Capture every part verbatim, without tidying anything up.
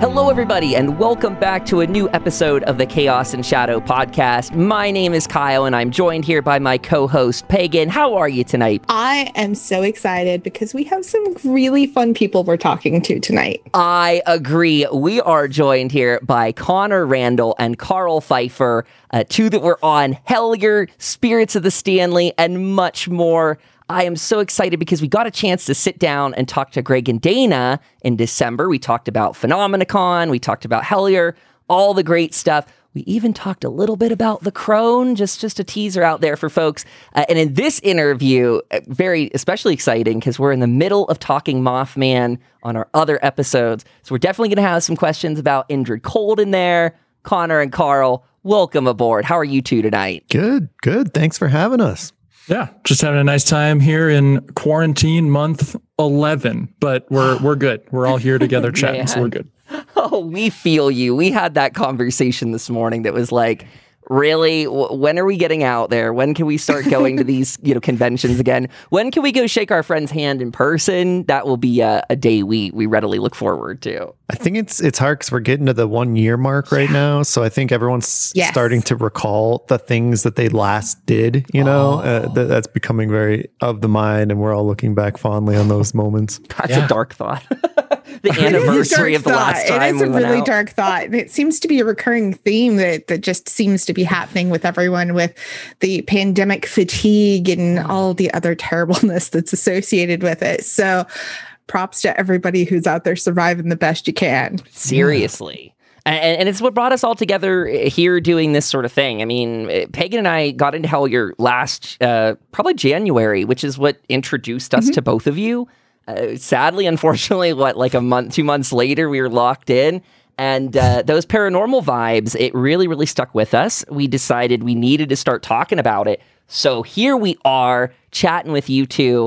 Hello, everybody, and welcome back to a new episode of the Chaos and Shadow podcast. My name is Kyle, and I'm joined here by my co-host, Pagan. How are you tonight? I am so excited because we have some really fun people we're talking to tonight. I agree. We are joined here by Connor Randall and Carl Pfeiffer, uh, two that were on Hellier, Spirits of the Stanley, and much more. I am so excited because we got a chance to sit down and talk to Greg and Dana in December. We talked about Phenomenacon, we talked about Hellier, all the great stuff. We even talked a little bit about The Crone, just, just a teaser out there for folks. Uh, and in this interview, uh, very especially exciting because we're in the middle of talking Mothman on our other episodes. So we're definitely going to have some questions about Indrid Cold in there. Connor and Carl, welcome aboard. How are you two tonight? Good, good. Thanks for having us. Yeah, just having a nice time here in quarantine month eleven, but we're we're good. We're all here together chatting, Man. So we're good. Oh, we feel you. We had that conversation this morning that was like, really, w- when are we getting out there? When can we start going to these, you know, conventions again? When can we go shake our friend's hand in person? That will be a, a day we we readily look forward to. I think it's it's hard because we're getting to the one year mark right now. So I think everyone's Yes. starting to recall the things that they last did, you know, Oh. uh, th- that's becoming very of the mind. And we're all looking back fondly on those moments. That's Yeah. a dark thought. The It is a anniversary dark of the thought. last time It is we a went really out. dark thought. And it seems to be a recurring theme that, that just seems to be happening with everyone with the pandemic fatigue and all the other terribleness that's associated with it. So props to everybody who's out there surviving the best you can. Seriously. And, and it's what brought us all together here doing this sort of thing. I mean, Pagan and I got into Hellier last, uh, probably January, which is what introduced us Mm-hmm. to both of you. Uh, sadly, unfortunately, what, like a month, two months later, we were locked in. And uh, those paranormal vibes, it really, really stuck with us. We decided we needed to start talking about it. So here we are chatting with you two.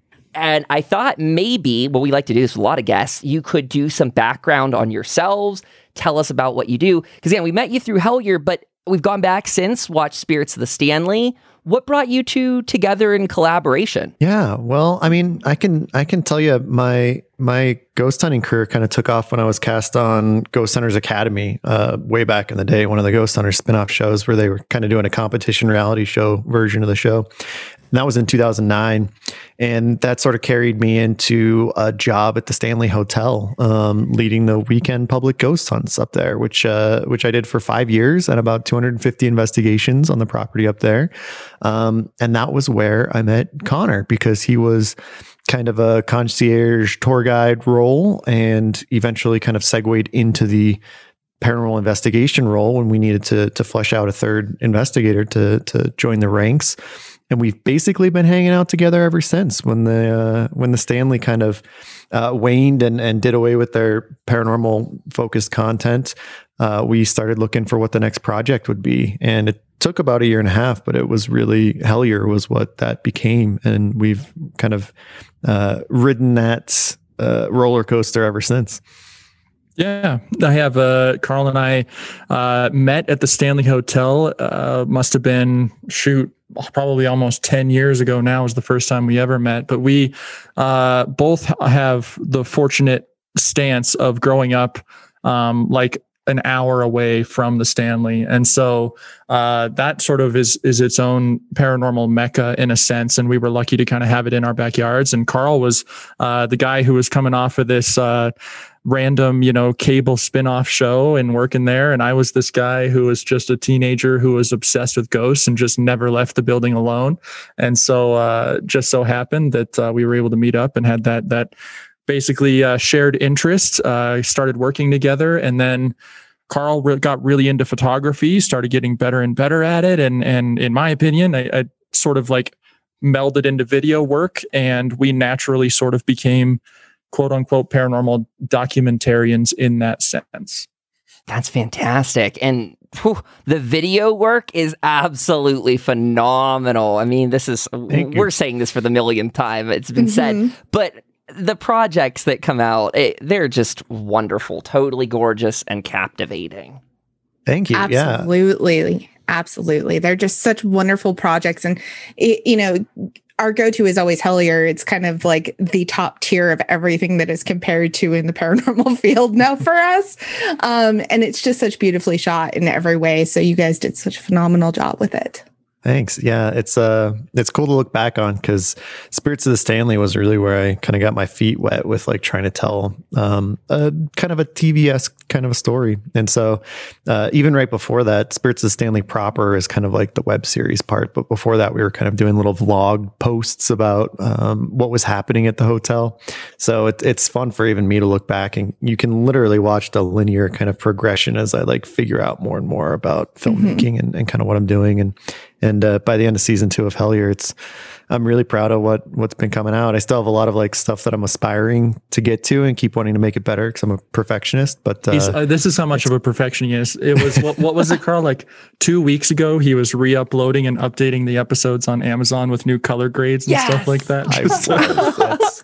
And I thought maybe what we like to do is with a lot of guests, you could do some background on yourselves, tell us about what you do. Because again, we met you through Hellier, but we've gone back since, watched Spirits of the Stanley. What brought you two together in collaboration? Yeah, well, I mean, I can I can tell you my my ghost hunting career kind of took off when I was cast on Ghost Hunters Academy uh, way back in the day, one of the Ghost Hunters spin-off shows where they were kind of doing a competition reality show version of the show. And that was in two thousand nine. And that sort of carried me into a job at the Stanley Hotel, um, leading the weekend public ghost hunts up there, which uh, which I did for five years and about two hundred fifty investigations on the property up there. Um, and that was where I met Connor because he was kind of a concierge tour guide role and eventually kind of segued into the paranormal investigation role when we needed to to flesh out a third investigator to to join the ranks. And we've basically been hanging out together ever since when the uh, when the Stanley kind of uh, waned and, and did away with their paranormal focused content. Uh, we started looking for what the next project would be. And it took about a year and a half, but it was really Hellier was what that became. And we've kind of uh, ridden that uh, roller coaster ever since. Yeah, I have uh, Carl and I uh, met at the Stanley Hotel. Uh, must have been shoot probably almost ten years ago. Now was the first time we ever met. But we uh, both have the fortunate stance of growing up um, like an hour away from the Stanley, and so uh, that sort of is is its own paranormal mecca in a sense. And we were lucky to kind of have it in our backyards. And Carl was uh, the guy who was coming off of this. Uh, random, you know, cable spin-off show and working there. And I was this guy who was just a teenager who was obsessed with ghosts and just never left the building alone. And so uh, just so happened that uh, we were able to meet up and had that, that basically uh, shared interest, uh, started working together. And then Carl re- got really into photography, started getting better and better at it. And, and in my opinion, I, I sort of like melded into video work, and we naturally sort of became quote unquote paranormal documentarians in that sense. That's fantastic. And whew, the video work is absolutely phenomenal. I mean, this is, Thank we're you. saying this for the millionth time. It's been Mhm. said, but the projects that come out, it, they're just wonderful, totally gorgeous and captivating. Thank you. Yeah. Absolutely. Absolutely. They're just such wonderful projects. And, it, you know, our go-to is always Hellier. It's kind of like the top tier of everything that is compared to in the paranormal field now for us. Um, and it's just such beautifully shot in every way. So you guys did such a phenomenal job with it. Thanks. Yeah, it's uh, it's cool to look back on because Spirits of the Stanley was really where I kind of got my feet wet with like trying to tell um, a kind of a T V-esque kind of a story. And so uh, even right before that, Spirits of the Stanley proper is kind of like the web series part. But before that, we were kind of doing little vlog posts about um, what was happening at the hotel. So it, it's fun for even me to look back, and you can literally watch the linear kind of progression as I like figure out more and more about filmmaking mm-hmm. and, and kind of what I'm doing. And And uh, by the end of season two of Hellier, it's I'm really proud of what what's been coming out. I still have a lot of like stuff that I'm aspiring to get to and keep wanting to make it better because I'm a perfectionist. But uh, uh, this is how much of a perfectionist it was. What, what was it, Carl? Like two weeks ago, he was re-uploading and updating the episodes on Amazon with new color grades and yes! stuff like that. I was, that's,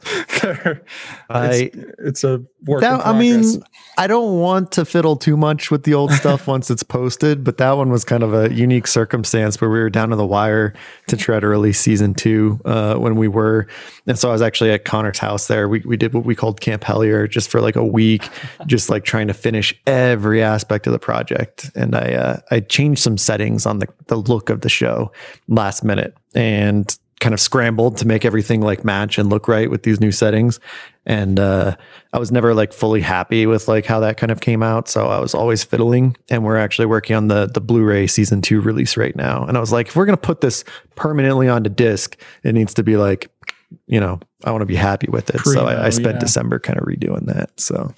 I, it's, it's a work that, in progress. I mean, I don't want to fiddle too much with the old stuff once it's posted, but that one was kind of a unique circumstance where we were down to the wire to try to release season two uh, when we were. And so I was actually at Connor's house there. We we did what we called Camp Hellier just for like a week, just like trying to finish every aspect of the project. And I uh, I changed some settings on the, the look of the show last minute and kind of scrambled to make everything like match and look right with these new settings. And uh, I was never like fully happy with like how that kind of came out. So I was always fiddling, and we're actually working on the, the Blu-ray season two release right now. And I was like, if we're going to put this permanently onto disc, it needs to be like, you know, I want to be happy with it. Primo, so I, I spent yeah. December kind of redoing that. So.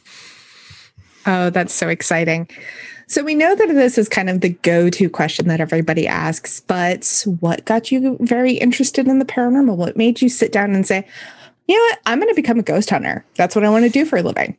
Oh, that's so exciting. So we know that this is kind of the go-to question that everybody asks, but what got you very interested in the paranormal? What made you sit down and say, you know what, I'm going to become a ghost hunter. That's what I want to do for a living.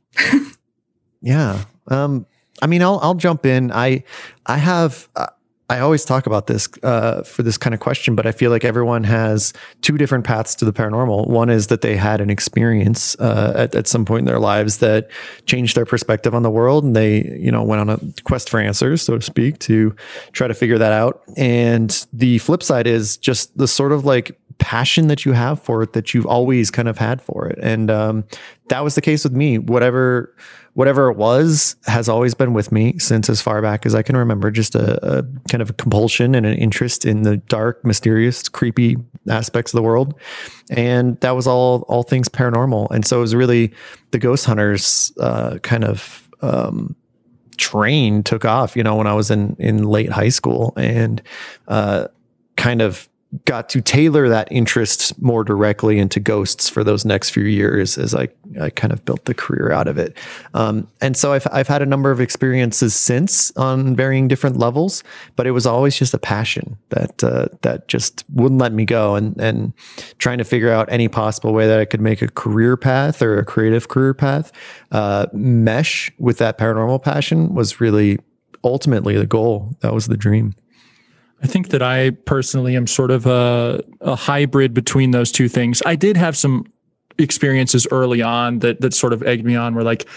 yeah. Um, I mean, I'll, I'll jump in. I, I have, uh, I always talk about this uh, for this kind of question, but I feel like everyone has two different paths to the paranormal. One is that they had an experience uh, at, at some point in their lives that changed their perspective on the world, and they, you know, went on a quest for answers, so to speak, to try to figure that out. And the flip side is just the sort of like passion that you have for it, that you've always kind of had for it. And um, that was the case with me. Whatever whatever it was has always been with me since as far back as I can remember, just a, a kind of a compulsion and an interest in the dark, mysterious, creepy aspects of the world. And that was all, all things paranormal. And so it was really the Ghost Hunters uh, kind of um, train took off, you know, when I was in, in late high school, and uh, kind of got to tailor that interest more directly into ghosts for those next few years as I, I kind of built the career out of it. Um, and so I've, I've had a number of experiences since on varying different levels, but it was always just a passion that, uh, that just wouldn't let me go. And, and trying to figure out any possible way that I could make a career path or a creative career path, uh, mesh with that paranormal passion was really ultimately the goal. That was the dream. I think that I personally am sort of a, a hybrid between those two things. I did have some experiences early on that that sort of egged me on, where like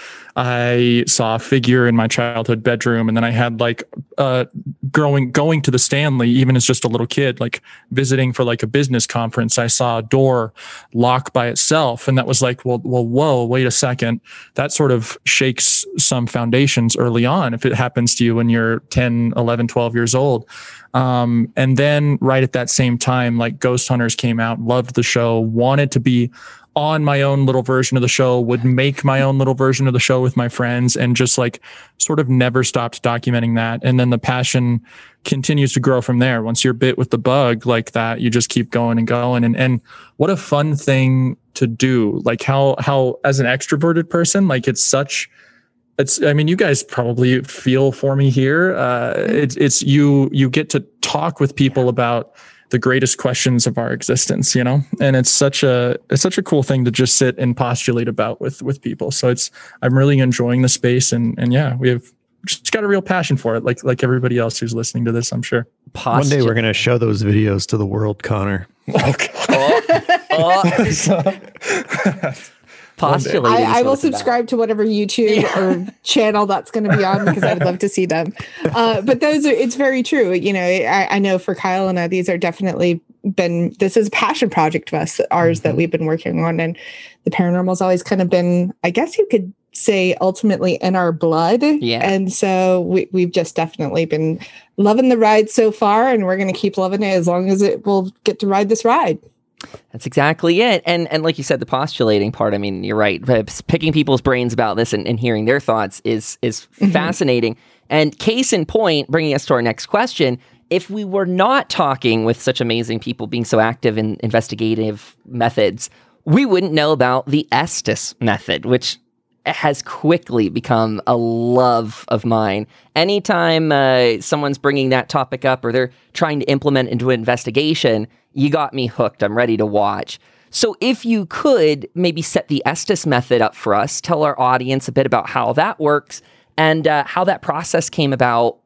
I saw a figure in my childhood bedroom, and then I had like uh growing going to the Stanley, even as just a little kid, like visiting for like a business conference, I saw a door lock by itself, and that was like, well, well, whoa, wait a second. That sort of shakes some foundations early on if it happens to you when you're ten, eleven, twelve years old. Um, and then right at that same time, like Ghost Hunters came out, loved the show, wanted to be on my own little version of the show, would make my own little version of the show with my friends, and just like sort of never stopped documenting that. And then the passion continues to grow from there. Once you're bit with the bug like that, you just keep going and going. And, and what a fun thing to do. Like how, how as an extroverted person, like it's such, It's, I mean, you guys probably feel for me here. Uh, it's, it's you, you get to talk with people about the greatest questions of our existence, you know, and it's such a, it's such a cool thing to just sit and postulate about with, with people. So it's, I'm really enjoying the space, and, and yeah, we have just got a real passion for it. Like, like everybody else who's listening to this, I'm sure. Postulate. One day we're going to show those videos to the world, Connor. Okay. oh, oh. Postulating. I, I will subscribe about. to whatever YouTube or channel that's going to be on, because I would love to see them. Uh, but those are, it's very true. You know, I, I know for Kyle and I, these are definitely been, this is a passion project to us, ours mm-hmm. that we've been working on. And the paranormal's always kind of been, I guess you could say, ultimately in our blood. Yeah. And so we, we've just definitely been loving the ride so far, and we're going to keep loving it as long as it will get to ride this ride. That's exactly it. And and like you said, the postulating part, I mean, you're right. Picking people's brains about this and, and hearing their thoughts is is mm-hmm. fascinating. And case in point, bringing us to our next question, if we were not talking with such amazing people being so active in investigative methods, we wouldn't know about the Estes method, which has quickly become a love of mine. Anytime uh, someone's bringing that topic up or they're trying to implement into an investigation, you got me hooked. I'm ready to watch. So if you could maybe set the Estes method up for us, tell our audience a bit about how that works and uh, how that process came about,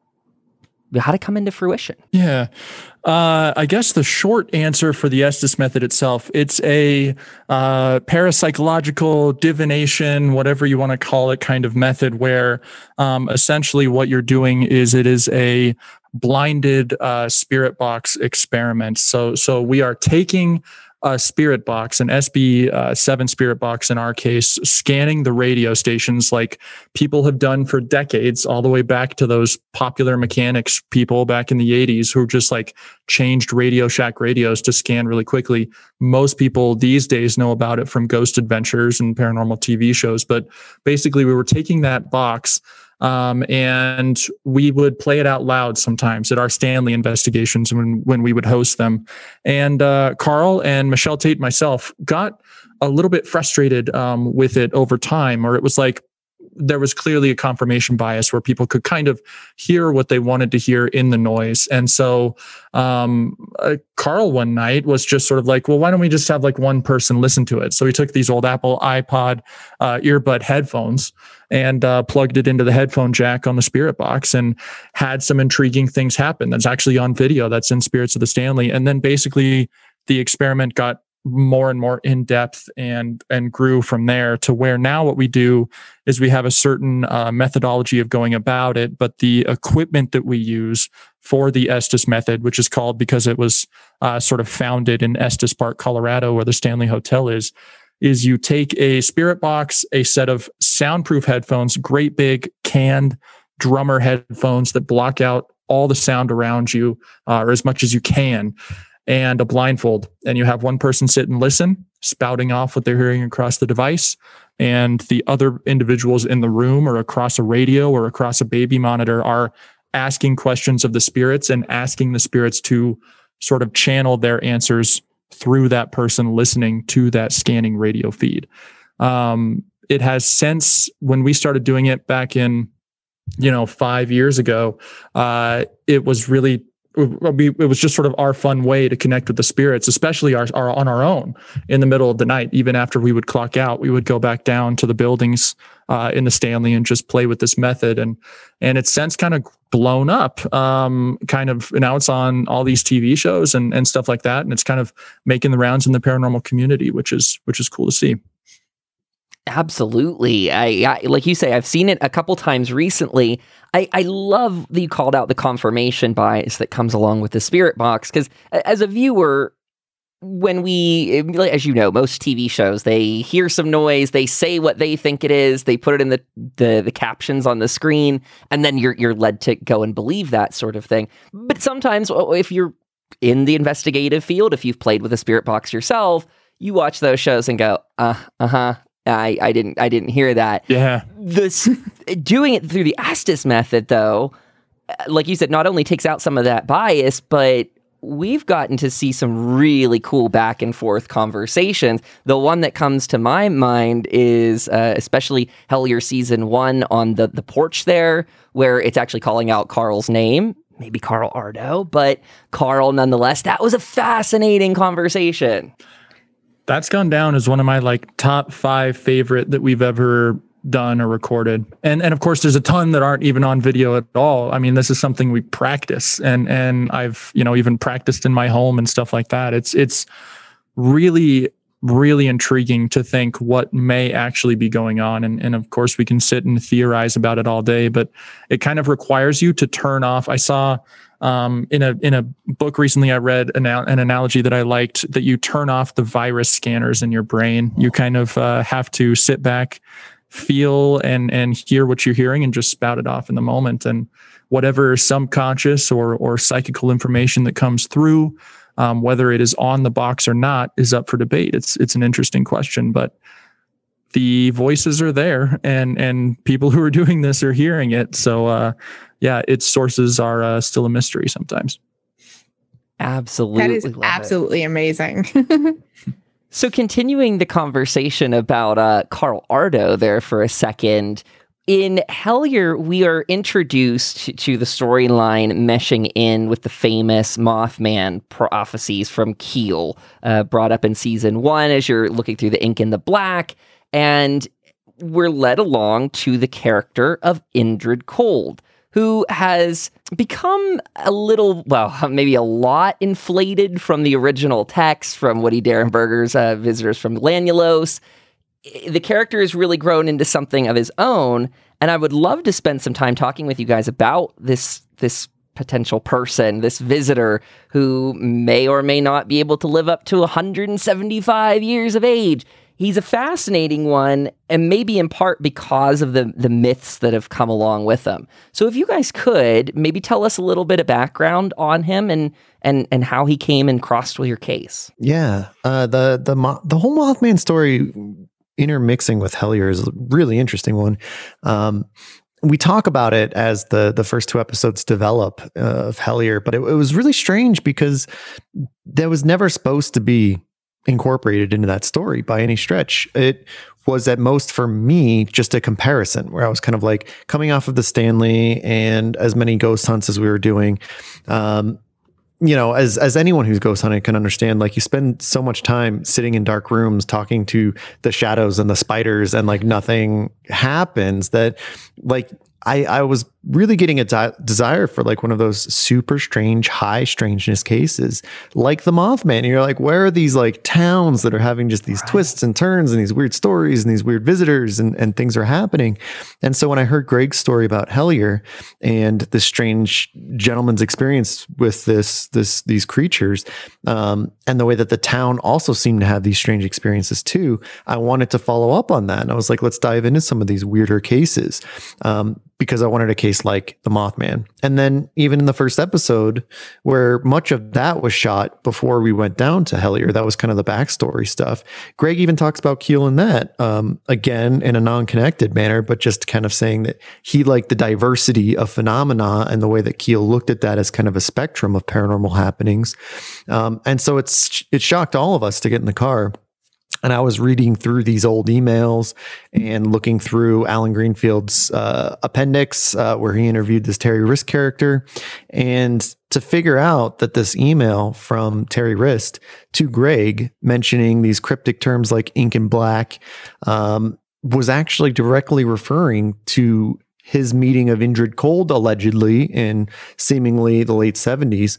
how to come into fruition. Yeah. Uh, I guess the short answer for the Estes method itself, it's a uh, parapsychological divination, whatever you want to call it, kind of method where um, essentially what you're doing is it is a blinded uh, spirit box experiment. So, so we are taking a spirit box, an S B seven spirit box in our case, scanning the radio stations like people have done for decades, all the way back to those Popular Mechanics people back in the eighties who just like changed Radio Shack radios to scan really quickly. Most people these days know about it from Ghost Adventures and paranormal T V shows. But basically, we were taking that box Um, and we would play it out loud sometimes at our Stanley investigations when, when we would host them. And uh, Carl and Michelle Tate, myself, got a little bit frustrated um, with it over time, or it was like there was clearly a confirmation bias where people could kind of hear what they wanted to hear in the noise. And so um, uh, Carl one night was just sort of like, well, why don't we just have like one person listen to it? So he took these old Apple iPod uh, earbud headphones and uh, plugged it into the headphone jack on the spirit box and had some intriguing things happen. That's actually on video. That's in Spirits of the Stanley. And then basically the experiment got more and more in depth and and grew from there to where now what we do is we have a certain uh, methodology of going about it, but the equipment that we use for the Estes method, which is called because it was uh, sort of founded in Estes Park, Colorado, where the Stanley Hotel is, is you take a spirit box, a set of soundproof headphones, great big canned drummer headphones that block out all the sound around you, uh, or as much as you can, and a blindfold. And you have one person sit and listen, spouting off what they're hearing across the device. And the other individuals in the room or across a radio or across a baby monitor are asking questions of the spirits and asking the spirits to sort of channel their answers through that person listening to that scanning radio feed. Um, it has since, when we started doing it back in, you know, five years ago, uh, it was really it was just sort of our fun way to connect with the spirits, especially our, our on our own in the middle of the night. Even after we would clock out, we would go back down to the buildings uh, in the Stanley and just play with this method. And and it's since kind of blown up, um, kind of now it's on all these T V shows and and stuff like that. And it's kind of making the rounds in the paranormal community, which is which is cool to see. Absolutely. I, I like you say, I've seen it a couple times recently. I, I love that you called out the confirmation bias that comes along with the spirit box, because as a viewer, when we, as you know, most T V shows, they hear some noise, they say what they think it is, they put it in the, the, the captions on the screen, and then you're you're led to go and believe that sort of thing. But sometimes if you're in the investigative field, if you've played with a spirit box yourself, you watch those shows and go, uh, uh-huh. I, I didn't I didn't hear that. Yeah. This doing it through the Estes method, though, like you said, not only takes out some of that bias, but we've gotten to see some really cool back and forth conversations. The one that comes to my mind is uh, especially Hellier season one on the the porch there, where it's actually calling out Carl's name. Maybe Carl Ardo, but Carl nonetheless. That was a fascinating conversation. That's gone down as one of my like top five favorite that we've ever done or recorded. And and of course there's a ton that aren't even on video at all. I mean, this is something we practice and and I've, you know, even practiced in my home and stuff like that. It's it's really really intriguing to think what may actually be going on. And and of course we can sit and theorize about it all day, but it kind of requires you to turn off. I saw Um, in a in a book recently, I read an, an analogy that I liked, that you turn off the virus scanners in your brain. You kind of uh, have to sit back, feel and and hear what you're hearing, and just spout it off in the moment. And whatever subconscious or or psychical information that comes through, um, whether it is on the box or not, is up for debate. It's it's an interesting question, but the voices are there, and and people who are doing this are hearing it. So uh, yeah, its sources are uh, still a mystery sometimes. Absolutely. That is absolutely it. amazing. So continuing the conversation about uh, Carl Ardo there for a second, in Hellier, we are introduced to, to the storyline meshing in with the famous Mothman prophecies from Keel, uh, brought up in season one as you're looking through the ink in the black. And we're led along to the character of Indrid Cold, who has become a little, well, maybe a lot inflated from the original text from Woody Derenberger's uh, Visitors from Lanulos. The character has really grown into something of his own, and I would love to spend some time talking with you guys about this this potential person, this visitor who may or may not be able to live up to one hundred seventy-five years of age. He's a fascinating one, and maybe in part because of the, the myths that have come along with him. So if you guys could, maybe tell us a little bit of background on him and and and how he came and crossed with your case. Yeah, uh, the the Mo- the whole Mothman story intermixing with Hellier is a really interesting one. Um, we talk about it as the the first two episodes develop uh, of Hellier, but it, it was really strange because there was never supposed to be incorporated into that story by any stretch. It was at most for me just a comparison where I was kind of like coming off of the Stanley and as many ghost hunts as we were doing. Um, you know, as as anyone who's ghost hunting can understand, like you spend so much time sitting in dark rooms talking to the shadows and the spiders and like nothing happens, that like I, I was really getting a di- desire for like one of those super strange, high strangeness cases like the Mothman. And you're like, where are these like towns that are having just these right. twists and turns and these weird stories and these weird visitors and, and things are happening. And so when I heard Greg's story about Hellier and this strange gentleman's experience with this, this, these creatures, um, and the way that the town also seemed to have these strange experiences too, I wanted to follow up on that. And I was like, let's dive into some of these weirder cases. Um, because I wanted a case like the Mothman. And then even in the first episode, where much of that was shot before we went down to Hellier, that was kind of the backstory stuff. Greg even talks about Keel in that, um, again, in a non-connected manner, but just kind of saying that he liked the diversity of phenomena and the way that Keel looked at that as kind of a spectrum of paranormal happenings. Um, and so it's it shocked all of us to get in the car. And I was reading through these old emails and looking through Alan Greenfield's uh, appendix uh, where he interviewed this Terry Wrist character, and to figure out that this email from Terry Wrist to Greg mentioning these cryptic terms like ink and black um, was actually directly referring to his meeting of Indrid Cold, allegedly in seemingly the late seventies,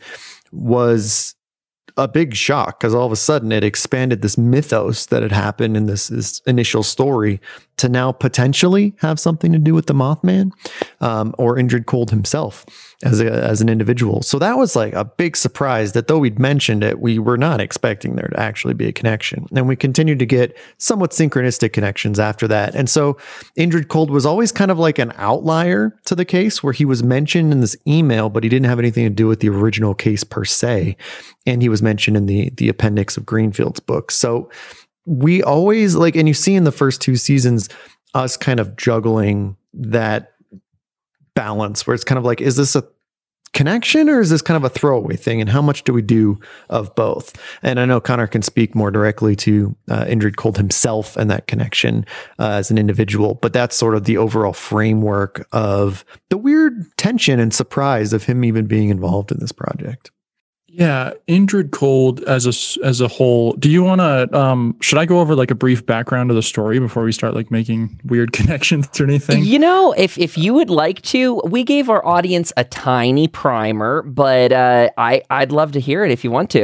was a big shock because all of a sudden it expanded this mythos that had happened in this, this initial story to now potentially have something to do with the Mothman um, or Indrid Cold himself as a, as an individual. So that was like a big surprise that though we'd mentioned it, we were not expecting there to actually be a connection. And we continued to get somewhat synchronistic connections after that. And so Indrid Cold was always kind of like an outlier to the case where he was mentioned in this email, but he didn't have anything to do with the original case per se. And he was mentioned in the, the appendix of Greenfield's book. So we always like, and you see in the first two seasons, us kind of juggling that balance where it's kind of like, is this a connection or is this kind of a throwaway thing? And how much do we do of both? And I know Connor can speak more directly to uh, Indrid Cold himself and that connection uh, as an individual, but that's sort of the overall framework of the weird tension and surprise of him even being involved in this project. Yeah, Indrid Cold as a as a whole. Do you want to? Um, should I go over like a brief background of the story before we start like making weird connections or anything? You know, if if you would like to, we gave our audience a tiny primer, but uh, I I'd love to hear it if you want to.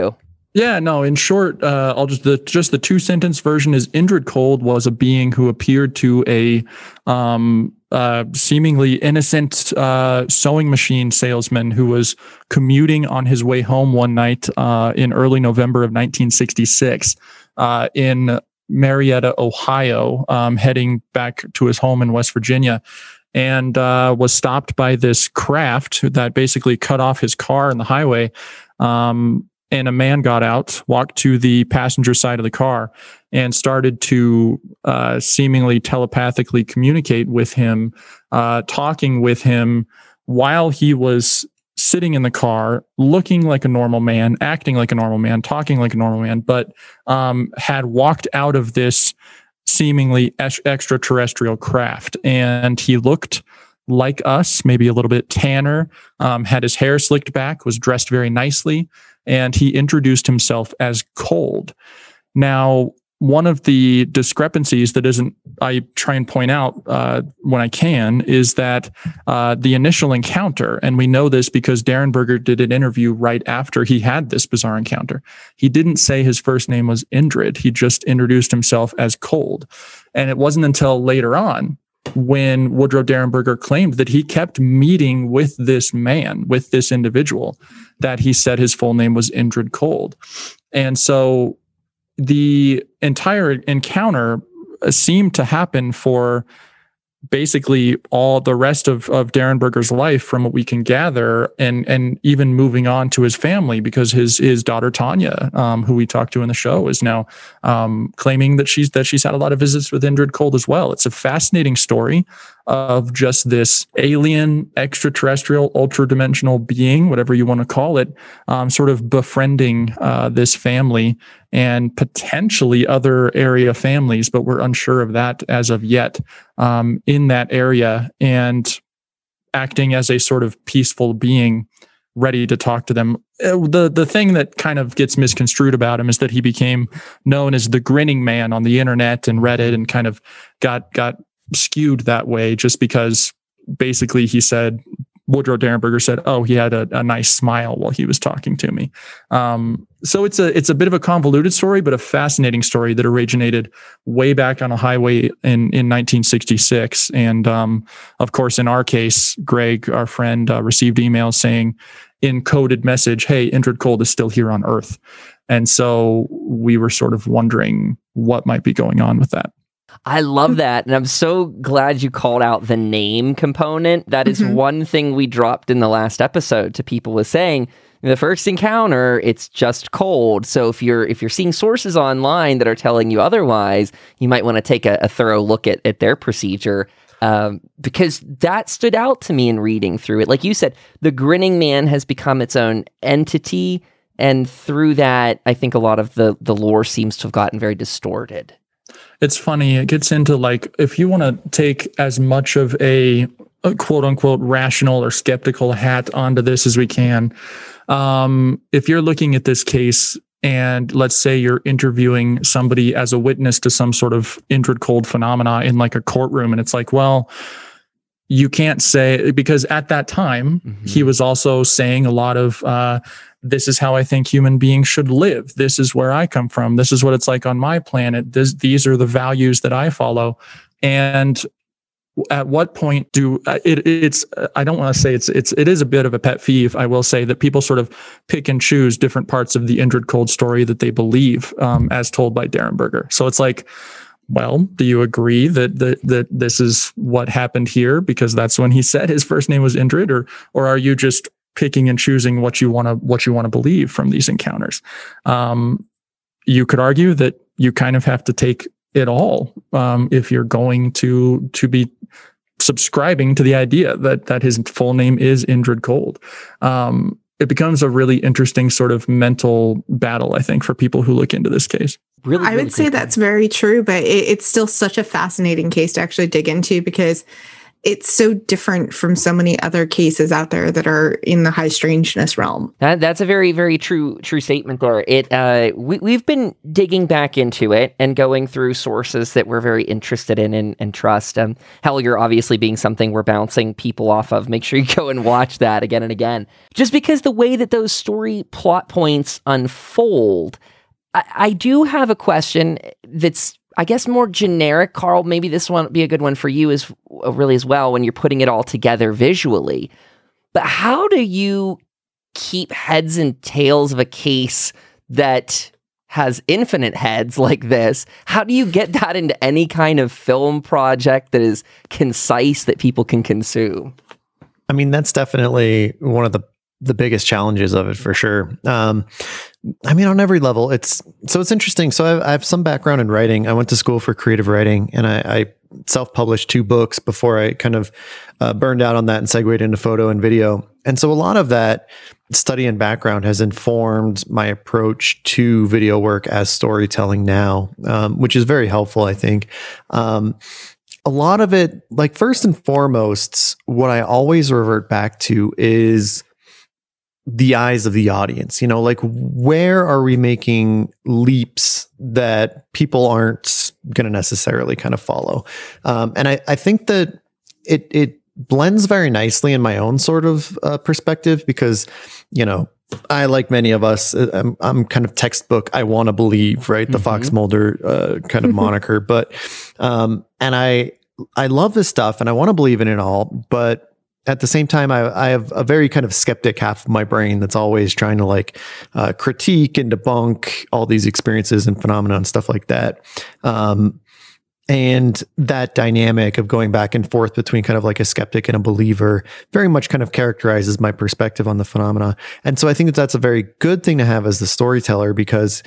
Yeah, no, in short, uh, I'll just the just the two sentence version is Indrid Cold was a being who appeared to a um, uh, seemingly innocent uh, sewing machine salesman who was commuting on his way home one night uh, in early November of nineteen sixty-six uh, in Marietta, Ohio, um, heading back to his home in West Virginia, and uh, was stopped by this craft that basically cut off his car on the highway. Um, And a man got out, walked to the passenger side of the car, and started to uh, seemingly telepathically communicate with him, uh, talking with him while he was sitting in the car, looking like a normal man, acting like a normal man, talking like a normal man, but um, had walked out of this seemingly ex- extraterrestrial craft. And he looked like us, maybe a little bit tanner, um, had his hair slicked back, was dressed very nicely, and he introduced himself as Cold. Now, one of the discrepancies that isn't, I try and point out uh, when I can, is that uh, the initial encounter, and we know this because Derenberger did an interview right after he had this bizarre encounter. He didn't say his first name was Indrid. He just introduced himself as Cold. And it wasn't until later on when Woodrow Derenberger claimed that he kept meeting with this man, with this individual, that he said his full name was Indrid Cold. And so the entire encounter seemed to happen for basically all the rest of, of Derenberger's life, from what we can gather, and and even moving on to his family, because his his daughter Tanya, um, who we talked to in the show, is now um, claiming that she's that she's had a lot of visits with Indrid Cold as well. It's a fascinating story of just this alien, extraterrestrial, ultra-dimensional being, whatever you want to call it, um, sort of befriending uh, this family and potentially other area families, but we're unsure of that as of yet, um, in that area, and acting as a sort of peaceful being ready to talk to them. The the thing that kind of gets misconstrued about him is that he became known as the Grinning Man on the internet and Reddit, and kind of got got skewed that way just because basically he said, Woodrow Derenberger said, oh, he had a, a nice smile while he was talking to me. Um, so it's a it's a bit of a convoluted story, but a fascinating story that originated way back on a highway in, in nineteen sixty-six. And um, of course, in our case, Greg, our friend, uh, received emails saying in coded message, hey, Indrid Cold is still here on Earth. And so we were sort of wondering what might be going on with that. I love that. And I'm so glad you called out the name component. That is mm-hmm. one thing we dropped in the last episode to people, was saying the first encounter, it's just Cold. So if you're if you're seeing sources online that are telling you otherwise, you might want to take a, a thorough look at, at their procedure. Um, because that stood out to me in reading through it. Like you said, the Grinning Man has become its own entity. And through that, I think a lot of the, the lore seems to have gotten very distorted. It's funny. It gets into, like, if you want to take as much of a, a quote unquote rational or skeptical hat onto this as we can. Um, if you're looking at this case and let's say you're interviewing somebody as a witness to some sort of Indrid Cold phenomena in like a courtroom, and it's like, well, you can't say, because at that time mm-hmm. he was also saying a lot of, uh, this is how I think human beings should live. This is where I come from. This is what it's like on my planet. This, these are the values that I follow. And at what point do it, it's, I don't want to say it's, it's, it is a bit of a pet peeve. I will say that people sort of pick and choose different parts of the Indrid Cold story that they believe, um, as told by Derenberger. So it's like, well, do you agree that, that, that this is what happened here? Because that's when he said his first name was Indrid, or, or are you just picking and choosing what you want to what you want to believe from these encounters? Um, you could argue that you kind of have to take it all um, if you're going to to be subscribing to the idea that that his full name is Indrid Cold. Um, it becomes a really interesting sort of mental battle, I think, for people who look into this case. Really, I really would say that's very true, but it, it's still such a fascinating case to actually dig into, because it's so different from so many other cases out there that are in the high strangeness realm. That, that's a very, very true, true statement there. It, uh, we, we've been digging back into it and going through sources that we're very interested in and, and trust. Um, Hellier obviously being something we're bouncing people off of. Make sure you go and watch that again and again. Just because the way that those story plot points unfold, I, I do have a question that's, I guess, more generic. Carl, maybe this one would be a good one for you as really as well when you're putting it all together visually. But how do you keep heads and tails of a case that has infinite heads like this? How do you get that into any kind of film project that is concise that people can consume? I mean, that's definitely one of the the biggest challenges of it for sure. Um, I mean, on every level, it's, so it's interesting. So I, I have some background in writing. I went to school for creative writing, and I, I self-published two books before I kind of uh, burned out on that and segued into photo and video. And so a lot of that study and background has informed my approach to video work as storytelling now, um, which is very helpful, I think. Um, a lot of it, like first and foremost, what I always revert back to is the eyes of the audience. You know, like, where are we making leaps that people aren't going to necessarily kind of follow? Um, and I, I think that it it blends very nicely in my own sort of uh, perspective, because, you know, I, like many of us, I'm, I'm kind of textbook, I want to believe, right? The mm-hmm. Fox Mulder uh, kind of moniker. But, um, and I, I love this stuff and I want to believe in it all, but at the same time, I, I have a very kind of skeptic half of my brain that's always trying to like uh, critique and debunk all these experiences and phenomena and stuff like that. Um, and that dynamic of going back and forth between kind of like a skeptic and a believer very much kind of characterizes my perspective on the phenomena. And so I think that that's a very good thing to have as the storyteller, because,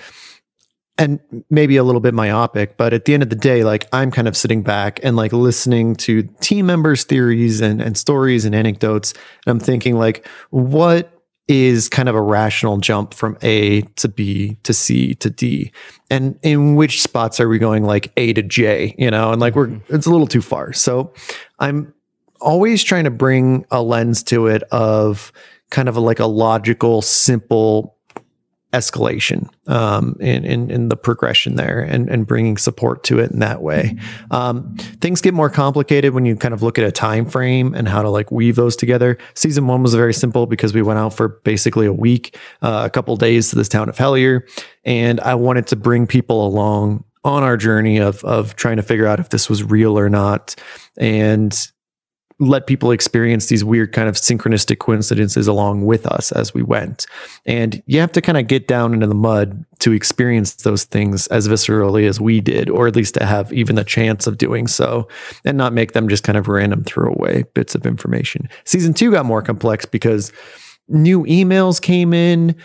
and maybe a little bit myopic, but at the end of the day, like, I'm kind of sitting back and like listening to team members' theories and, and stories and anecdotes. And I'm thinking, like, what is kind of a rational jump from A to B to C to D? And in which spots are we going like A to J, you know, and like we're, it's a little too far. So I'm always trying to bring a lens to it of kind of a, like a logical, simple escalation um, in, in, in the progression there, and, and bringing support to it in that way. Um, things get more complicated when you kind of look at a time frame and how to like weave those together. Season one was very simple because we went out for basically a week, uh, a couple days to this town of Hellier, and I wanted to bring people along on our journey of of trying to figure out if this was real or not, and let people experience these weird kind of synchronistic coincidences along with us as we went. And you have to kind of get down into the mud to experience those things as viscerally as we did, or at least to have even the chance of doing so, and not make them just kind of random throwaway bits of information. Season two got more complex because new emails came in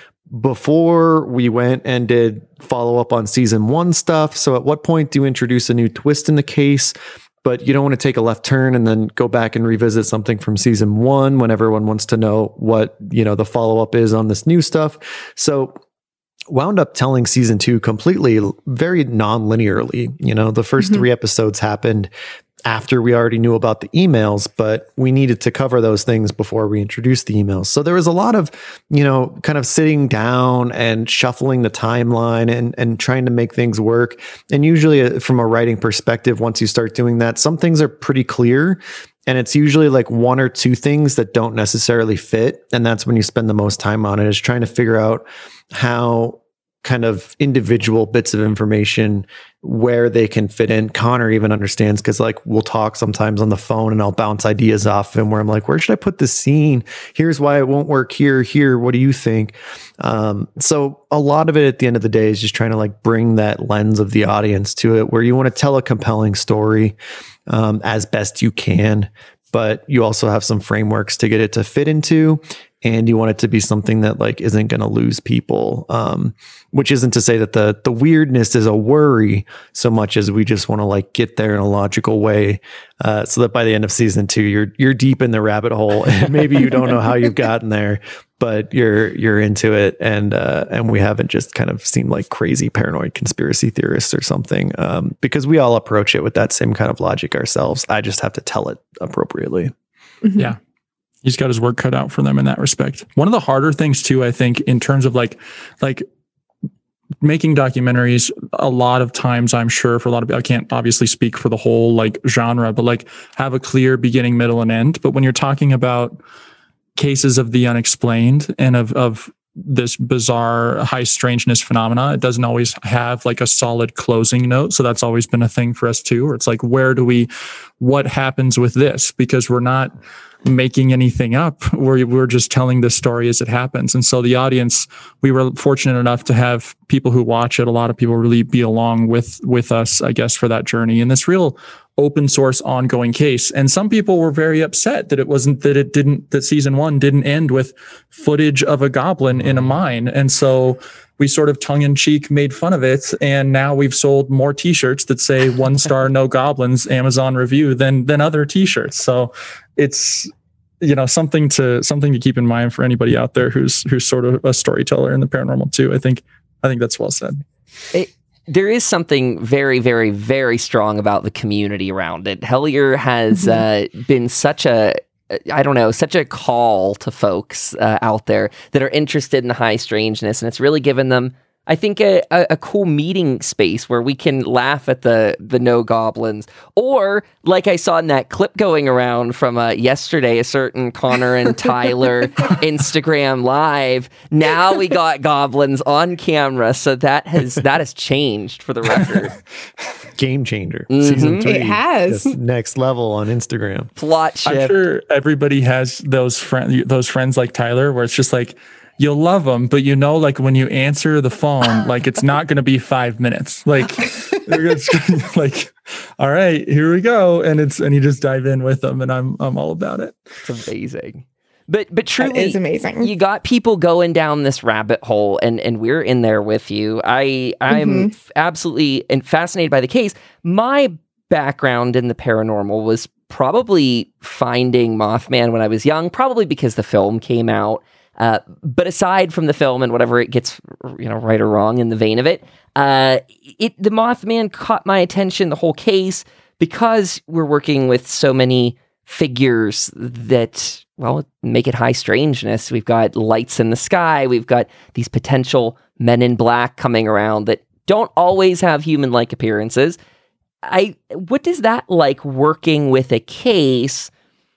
before we went and did follow up on season one stuff. So at what point do you introduce a new twist in the case? But you don't want to take a left turn and then go back and revisit something from season one when everyone wants to know what, you know, the follow-up is on this new stuff. So wound up telling season two completely, very non-linearly. You know, the first mm-hmm. three episodes happened after we already knew about the emails, but we needed to cover those things before we introduced the emails. So there was a lot of, you know, kind of sitting down and shuffling the timeline and, and trying to make things work. And usually from a writing perspective, once you start doing that, some things are pretty clear. And it's usually like one or two things that don't necessarily fit. And that's when you spend the most time on it, is trying to figure out how kind of individual bits of information, where they can fit in. Connor even understands, because like we'll talk sometimes on the phone and I'll bounce ideas off him where I'm like, where should I put this scene? Here's why it won't work here, here. What do you think? Um, so a lot of it at the end of the day is just trying to like bring that lens of the audience to it, where you want to tell a compelling story um, as best you can, but you also have some frameworks to get it to fit into. and you want it to be something that like isn't going to lose people. Um, which isn't to say that the the weirdness is a worry so much as we just want to like get there in a logical way, uh, so that by the end of season two, you're you're deep in the rabbit hole, and maybe you don't know how you've gotten there, but you're you're into it, and uh, and we haven't just kind of seemed like crazy paranoid conspiracy theorists or something, um, because we all approach it with that same kind of logic ourselves. I just have to tell it appropriately. Mm-hmm. Yeah. He's got his work cut out for them in that respect. One of the harder things too, I think, in terms of like, like making documentaries, a lot of times, I'm sure for a lot of people, I can't obviously speak for the whole like genre, but like have a clear beginning, middle, and end. But when you're talking about cases of the unexplained and of, of this bizarre high strangeness phenomena, it doesn't always have like a solid closing note. So that's always been a thing for us too, where it's like, where do we, what happens with this? Because we're not making anything up. We're, we're just telling this story as it happens. And so the audience, we were fortunate enough to have people who watch it. A lot of people really be along with, with us, I guess, for that journey and this real open source ongoing case. And some people were very upset that it wasn't, that it didn't, that season one didn't end with footage of a goblin in a mine. And so we sort of tongue in cheek made fun of it. And now we've sold more t-shirts that say one star, no goblins, Amazon review than, than other t-shirts. So it's, you know, something to, something to keep in mind for anybody out there who's, who's sort of a storyteller in the paranormal too. I think, I think that's well said. It, there is something very, very, very strong about the community around it. Hellier has mm-hmm. uh, been such a, I don't know, such a call to folks uh, out there that are interested in high strangeness. And it's really given them, I think, a, a, a cool meeting space where we can laugh at the the no goblins. Or, like I saw in that clip going around from uh, yesterday, a certain Connor and Tyler Instagram live. Now we got goblins on camera, so that has that has changed for the record. Game changer. Mm-hmm. Season three. It has. Next level on Instagram. Plot shift. I'm sure everybody has those friends, those friends like Tyler, where it's just like, you'll love them, but you know, like when you answer the phone, like it's not going to be five minutes. Like, it's like, all right, here we go, and it's and you just dive in with them, and I'm I'm all about it. It's amazing, but but truly, it is amazing. You got people going down this rabbit hole, and and we're in there with you. I I'm Mm-hmm. f- absolutely and fascinated by the case. My background in the paranormal was probably finding Mothman when I was young, probably because the film came out. Uh, but aside from the film and whatever it gets, you know, right or wrong in the vein of it, uh, it the Mothman caught my attention, the whole case, because we're working with so many figures that, well, make it high strangeness. We've got lights in the sky. We've got these potential men in black coming around that don't always have human-like appearances. I, what is that like working with a case,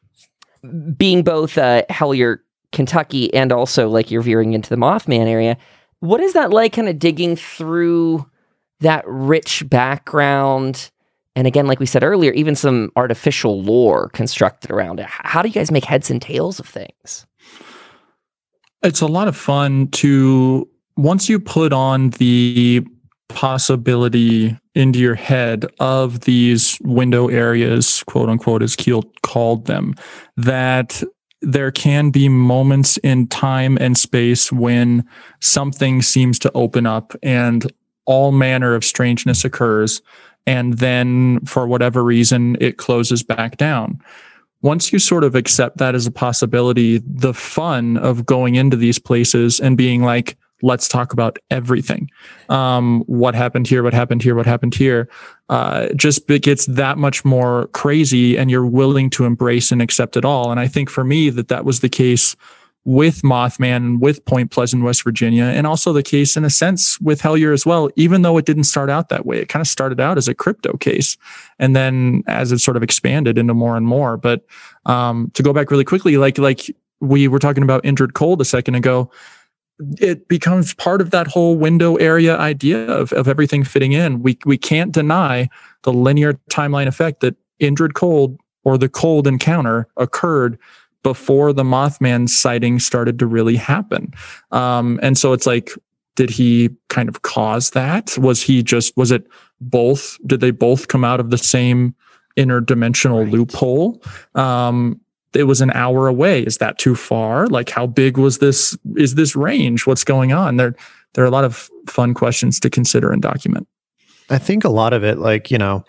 being both uh, Hellier, Kentucky, and also like you're veering into the Mothman area? What is that like, kind of digging through that rich background? And again, like we said earlier, even some artificial lore constructed around it. How do you guys make heads and tails of things? It's a lot of fun to, once you put on the possibility into your head of these window areas, quote unquote, as Keel called them, that there can be moments in time and space when something seems to open up and all manner of strangeness occurs. And then for whatever reason, it closes back down. Once you sort of accept that as a possibility, the fun of going into these places and being like, let's talk about everything. Um, what happened here, what happened here, what happened here, uh, just it gets that much more crazy, and you're willing to embrace and accept it all. And I think for me that that was the case with Mothman and with Point Pleasant, West Virginia, and also the case in a sense with Hellier as well, even though it didn't start out that way. It kind of started out as a crypto case, and then as it sort of expanded into more and more. But um, to go back really quickly, like like we were talking about Indrid Cold a second ago, it becomes part of that whole window area idea of, of everything fitting in. We we can't deny the linear timeline effect that Indrid Cold, or the Cold encounter, occurred before the Mothman sighting started to really happen. Um, and so it's like, did he kind of cause that? Was he just, was it both? Did they both come out of the same interdimensional right. loophole? Um, it was an hour away. Is that too far? Like, how big was this? Is this range? What's going on? There, there are a lot of fun questions to consider and document. I think a lot of it, like, you know,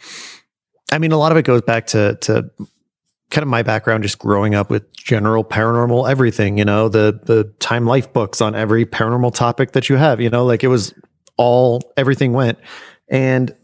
I mean, a lot of it goes back to, to kind of my background, just growing up with general paranormal everything, you know, the, the Time Life books on every paranormal topic that you have, you know, like it was all, everything went. And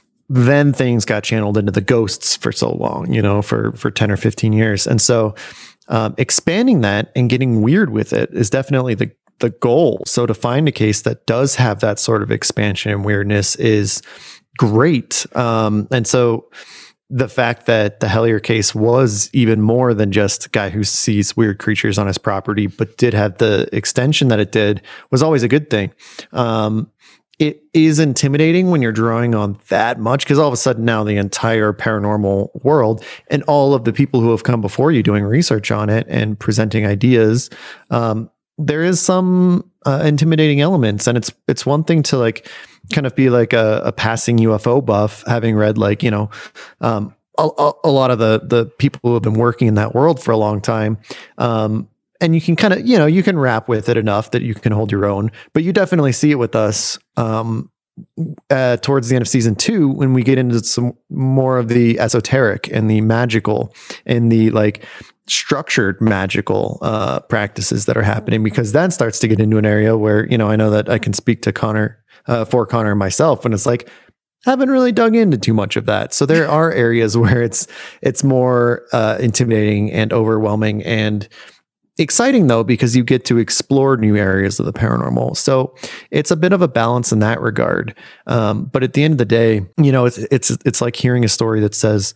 then things got channeled into the ghosts for so long, you know, for, for ten or fifteen years. And so um, expanding that and getting weird with it is definitely the, the goal. So to find a case that does have that sort of expansion and weirdness is great. Um, and so the fact that the Hellier case was even more than just a guy who sees weird creatures on his property, but did have the extension that it did, was always a good thing. Um, It is intimidating when you're drawing on that much, because all of a sudden now the entire paranormal world and all of the people who have come before you doing research on it and presenting ideas, um, there is some uh, intimidating elements. And it's it's one thing to like kind of be like a, a passing U F O buff, having read like, you know, um, a, a lot of the the people who have been working in that world for a long time. Um, And you can kind of, you know, you can rap with it enough that you can hold your own, but you definitely see it with us um, uh, towards the end of season two, when we get into some more of the esoteric and the magical and the like structured magical uh, practices that are happening, because that starts to get into an area where, you know, I know that I can speak to Connor, uh, for Connor and myself, and it's like, I haven't really dug into too much of that. So there are areas where it's, it's more uh, intimidating and overwhelming and exciting though, because you get to explore new areas of the paranormal. So it's a bit of a balance in that regard. Um, but at the end of the day, you know, it's, it's, it's like hearing a story that says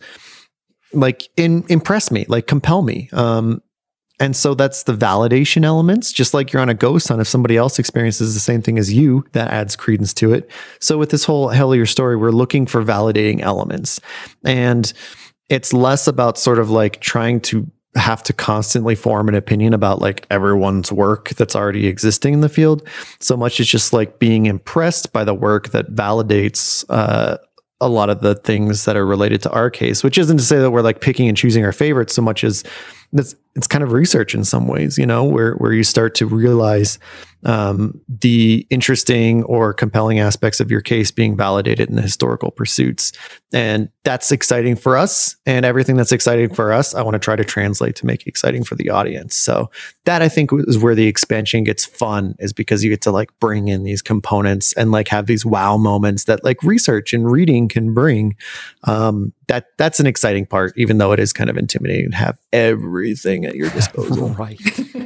like, in, impress me, like compel me. Um, and so that's the validation elements, just like you're on a ghost hunt. If somebody else experiences the same thing as you, that adds credence to it. So with this whole Hellier story, we're looking for validating elements, and it's less about sort of like trying to have to constantly form an opinion about like everyone's work that's already existing in the field. So much as just like being impressed by the work that validates uh, a lot of the things that are related to our case, which isn't to say that we're like picking and choosing our favorites so much as it's, it's kind of research in some ways, you know, where, where you start to realize um, the interesting or compelling aspects of your case being validated in the historical pursuits. And that's exciting for us, and everything that's exciting for us, I want to try to translate to make it exciting for the audience. So that, I think, is where the expansion gets fun, is because you get to like bring in these components and like have these wow moments that like research and reading can bring. Um, that that's an exciting part, even though it is kind of intimidating to have everything at your disposal. Right.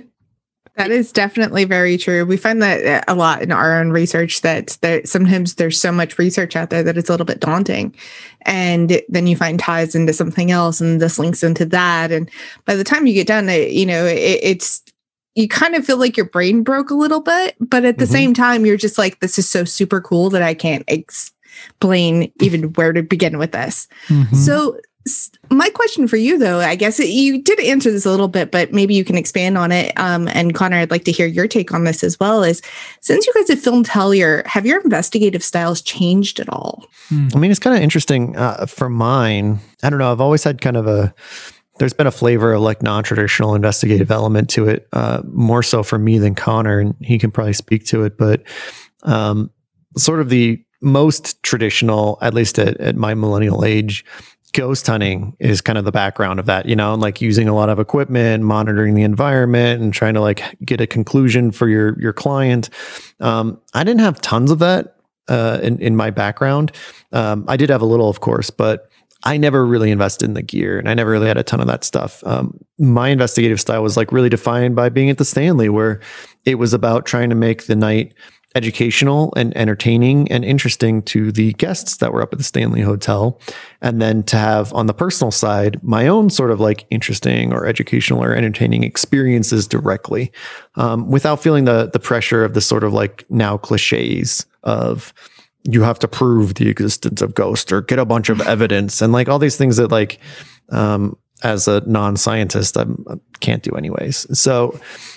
That is definitely very true. We find that a lot in our own research, that there, sometimes there's so much research out there that it's a little bit daunting. And then you find ties into something else, and this links into that. And by the time you get done, it, you know, it, it's, you kind of feel like your brain broke a little bit, but at the mm-hmm. same time, you're just like, this is so super cool that I can't explain even where to begin with this. Mm-hmm. So my question for you, though, I guess you did answer this a little bit, but maybe you can expand on it. Um, and Connor, I'd like to hear your take on this as well. Is since you guys have filmed Hellier, have your investigative styles changed at all? I mean, it's kind of interesting uh, for mine. I don't know. I've always had kind of a, there's been a flavor of like non-traditional investigative element to it, uh, more so for me than Connor, and he can probably speak to it. But um, sort of the most traditional, at least at, at my millennial age, ghost hunting is kind of the background of that, you know, and like using a lot of equipment, monitoring the environment, and trying to like get a conclusion for your your client. Um, I didn't have tons of that uh, in in my background. Um, I did have a little, of course, but I never really invested in the gear, and I never really had a ton of that stuff. Um, my investigative style was like really defined by being at the Stanley, where it was about trying to make the night educational and entertaining and interesting to the guests that were up at the Stanley Hotel. And then to have on the personal side, my own sort of like interesting or educational or entertaining experiences directly, um, without feeling the the pressure of the sort of like now cliches of you have to prove the existence of ghosts or get a bunch of evidence and like all these things that like, um, as a non-scientist, I'm, I can't do anyways. So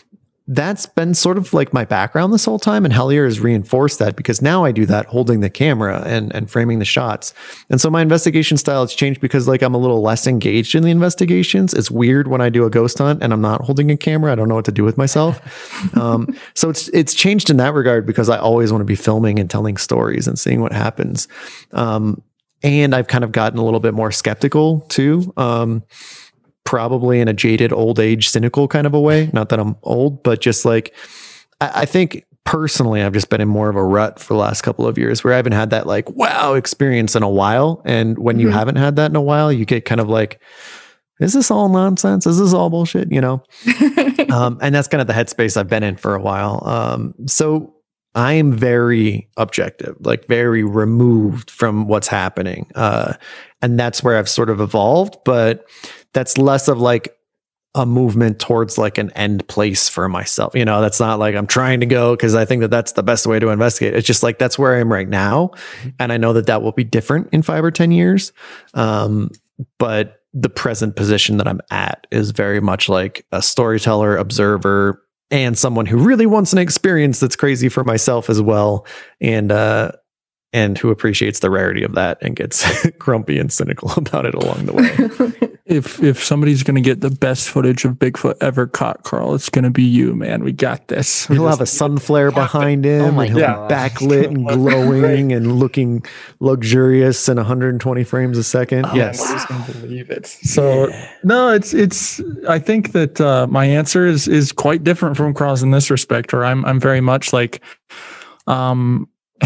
that's been sort of like my background this whole time. And Hellier has reinforced that because now I do that holding the camera and, and framing the shots. And so my investigation style has changed because like I'm a little less engaged in the investigations. It's weird when I do a ghost hunt and I'm not holding a camera. I don't know what to do with myself. Um, so it's, it's changed in that regard because I always want to be filming and telling stories and seeing what happens. Um, and I've kind of gotten a little bit more skeptical too. Um, probably in a jaded old age cynical kind of a way. Not that I'm old, but just like, I, I think personally, I've just been in more of a rut for the last couple of years where I haven't had that like, wow experience in a while. And when mm-hmm. you haven't had that in a while, you get kind of like, is this all nonsense? Is this all bullshit? You know? um, and that's kind of the headspace I've been in for a while. Um, so I am very objective, like very removed from what's happening. Uh, and that's where I've sort of evolved, but that's less of like a movement towards like an end place for myself. You know, that's not like I'm trying to go because I think that that's the best way to investigate. It's just like, that's where I am right now. And I know that that will be different in five or ten years. Um, but the present position that I'm at is very much like a storyteller, observer, and someone who really wants an experience that's crazy for myself as well. And, uh, and who appreciates the rarity of that and gets grumpy and cynical about it along the way. If if somebody's going to get the best footage of Bigfoot ever caught, Carl, it's going to be you, man. We got this. He'll have a sun flare behind him, oh my and he'll God. be backlit and glowing and looking luxurious in one hundred twenty frames a second. Oh, yes, nobody's going to believe it. So no, it's it's. I think that uh, my answer is is quite different from Carl's in this respect, or I'm I'm very much like, um.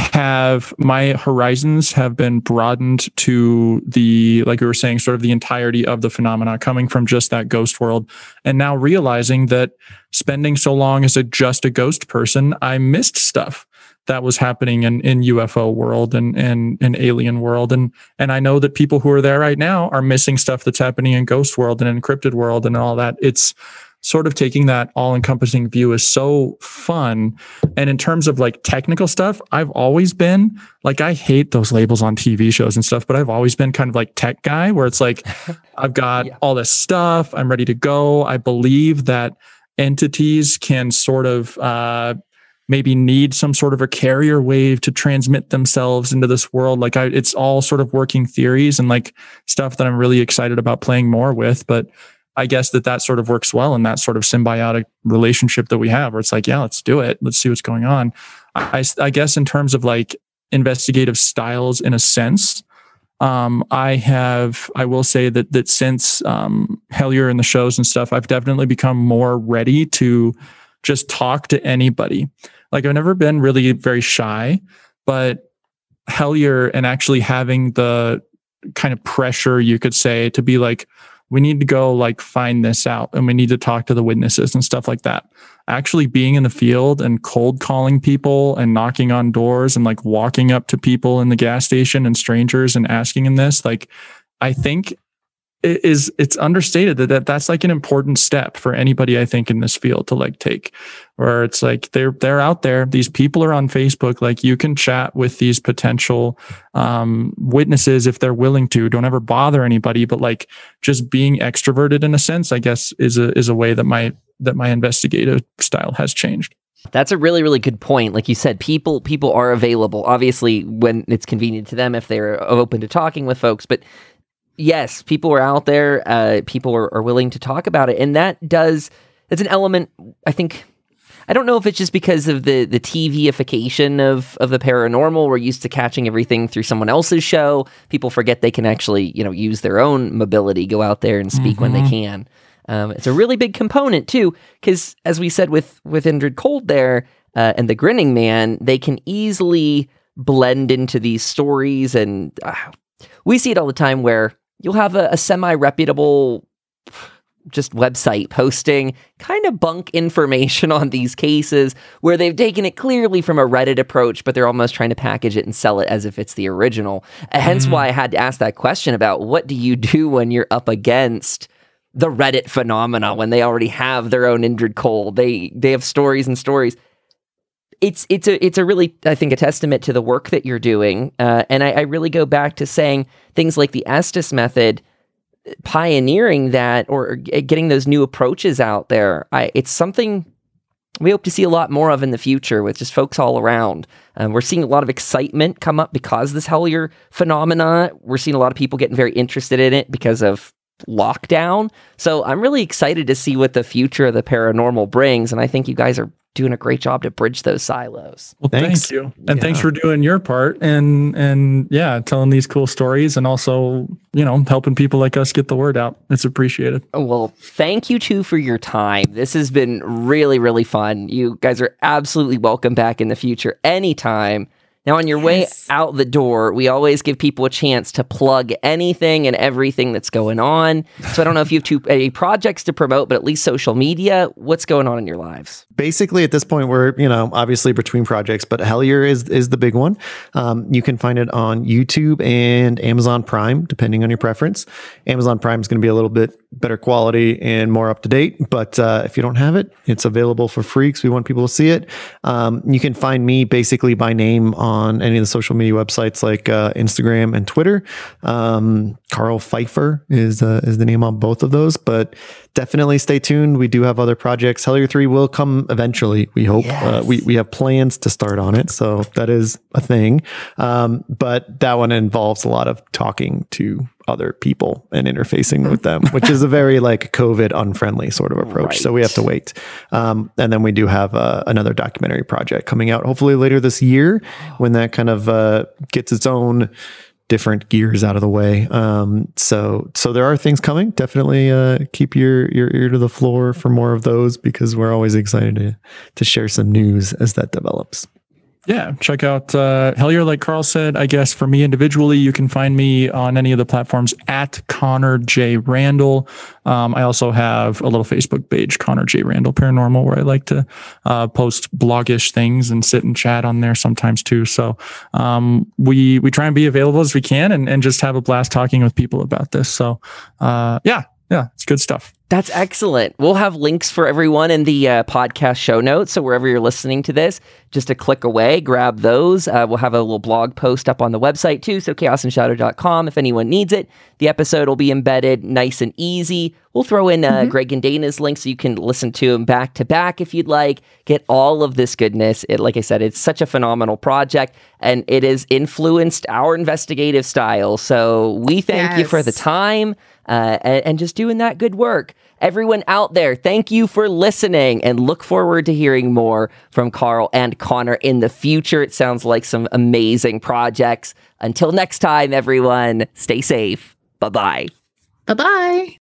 have my horizons have been broadened to the, like we were saying, sort of the entirety of the phenomena coming from just that ghost world. And now realizing that spending so long as a just a ghost person, I missed stuff that was happening in, in U F O world and, and, and alien world. And, and I know that people who are there right now are missing stuff that's happening in ghost world and encrypted world and all that. It's sort of taking that all-encompassing view is so fun. And in terms of like technical stuff, I've always been like, I hate those labels on T V shows and stuff, but I've always been kind of like tech guy where it's like, I've got yeah. all this stuff, I'm ready to go. I believe that entities can sort of uh, maybe need some sort of a carrier wave to transmit themselves into this world. Like I, it's all sort of working theories and like stuff that I'm really excited about playing more with. But I guess that that sort of works well in that sort of symbiotic relationship that we have where it's like, yeah, let's do it. Let's see what's going on. I, I guess in terms of like investigative styles in a sense, um, I have, I will say that, that since um, Hellier and the shows and stuff, I've definitely become more ready to just talk to anybody. Like I've never been really very shy, but Hellier and actually having the kind of pressure, you could say, to be like, we need to go like find this out and we need to talk to the witnesses and stuff like that. Actually being in the field and cold calling people and knocking on doors and like walking up to people in the gas station and strangers and asking them this, like, I think it is, it's understated that, that that's like an important step for anybody, I think, in this field to like take, where it's like, they're, they're out there. These people are on Facebook. Like you can chat with these potential um, witnesses if they're willing to. Don't ever bother anybody, but like just being extroverted in a sense, I guess, is a, is a way that my, that my investigative style has changed. That's a really, really good point. Like you said, people, people are available, obviously, when it's convenient to them, if they're open to talking with folks, but yes, people are out there. Uh, people are, are willing to talk about it. And that does, that's an element, I think, I don't know if it's just because of the, the T V-ification of, of the paranormal. We're used to catching everything through someone else's show. People forget they can actually, you know, use their own mobility, go out there and speak mm-hmm. when they can. Um, it's a really big component too, because as we said with, with Indrid Cold there uh, and the Grinning Man, they can easily blend into these stories. And uh, we see it all the time where you'll have a, a semi-reputable just website posting kind of bunk information on these cases where they've taken it clearly from a Reddit approach, but they're almost trying to package it and sell it as if it's the original. Mm. Hence why I had to ask that question about what do you do when you're up against the Reddit phenomena when they already have their own Indrid Cold. They they have stories and stories. It's it's a it's a really, I think, a testament to the work that you're doing. Uh, and I, I really go back to saying things like the Estes method, pioneering that or getting those new approaches out there. I, it's something we hope to see a lot more of in the future with just folks all around. Um, we're seeing a lot of excitement come up because of this Hellier phenomena. We're seeing a lot of people getting very interested in it because of lockdown. So I'm really excited to see what the future of the paranormal brings. And I think you guys are doing a great job to bridge those silos. Well, Thanks. thank you. And Yeah. thanks for doing your part and, and yeah, telling these cool stories and also, you know, helping people like us get the word out. It's appreciated. Well, thank you too for your time. This has been really, really fun. You guys are absolutely welcome back in the future anytime. Now, on your Yes. way out the door, we always give people a chance to plug anything and everything that's going on. So I don't know if you have two, any projects to promote, but at least social media. What's going on in your lives? Basically, at this point, we're, you know, obviously between projects, but Hellier is is the big one. Um, you can find it on YouTube and Amazon Prime, depending on your preference. Amazon Prime is going to be a little bit better quality and more up to date, but uh, if you don't have it, it's available for free because we want people to see it. Um, you can find me basically by name on any of the social media websites like uh, Instagram and Twitter. Um, Carl Pfeiffer is uh, is the name on both of those, but definitely stay tuned. We do have other projects. Hellier three will come eventually, we hope. Yes. Uh, we, we have plans to start on it, so that is a thing. Um, but that one involves a lot of talking to other people and interfacing with them, which is a very like COVID unfriendly sort of approach. Right. So we have to wait. Um, and then we do have uh, another documentary project coming out hopefully later this year when that kind of uh, gets its own different gears out of the way. Um, so, so there are things coming. Definitely uh, keep your, your ear to the floor for more of those because we're always excited to, to share some news as that develops. Yeah, check out uh, Hellier. Like Carl said, I guess for me individually, you can find me on any of the platforms at Connor J. Randall. Um, I also have a little Facebook page, Connor J. Randall Paranormal, where I like to uh, post bloggish things and sit and chat on there sometimes too. So um, we we try and be available as we can and, and just have a blast talking with people about this. So uh, yeah, yeah, it's good stuff. That's excellent. We'll have links for everyone in the uh, podcast show notes. So wherever you're listening to this, just a click away, grab those. Uh, we'll have a little blog post up on the website too. So chaos and shadow dot com if anyone needs it. The episode will be embedded nice and easy. We'll throw in uh, mm-hmm. Greg and Dana's link so you can listen to them back to back if you'd like. Get all of this goodness. It, like I said, it's such a phenomenal project and it has influenced our investigative style. So we thank Yes. you for the time uh, and, and just doing that good work. Everyone out there, thank you for listening and look forward to hearing more from Carl and Connor in the future. It sounds like some amazing projects. Until next time, everyone, stay safe. Bye-bye. Bye-bye.